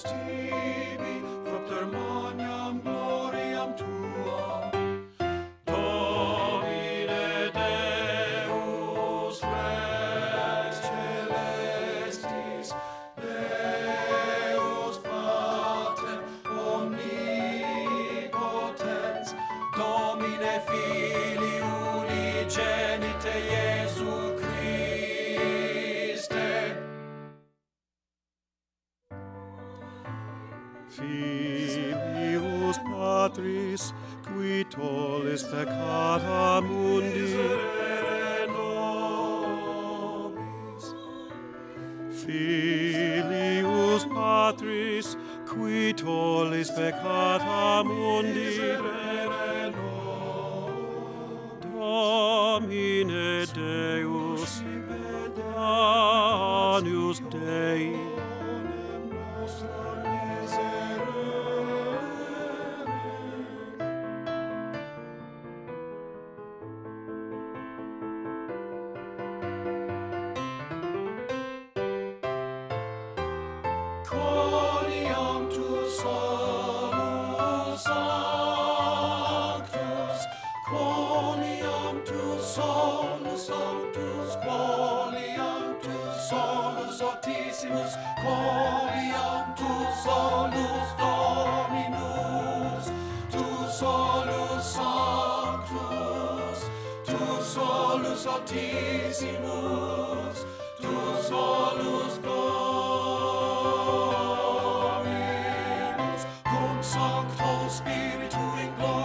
tibi, propter magnam gloriam tuam. Domine Deus Rex Celestis, Deus Pater omnipotens, Domine Filii unigenite Iesu Christe. Filius Patris, qui tollis peccata mundi, miserere nobis. Filius Patris, qui tollis peccata mundi, miserere nobis. Domine Deus, Agnus Dei, Quoniam tu solus sanctus, quoniam tu solus sanctus, quoniam tu solus altissimus, quoniam tu solus Dominus, tu solus sanctus, tu solus altissimus, tu solus Dominus, cum Sancto Spiritu in gloria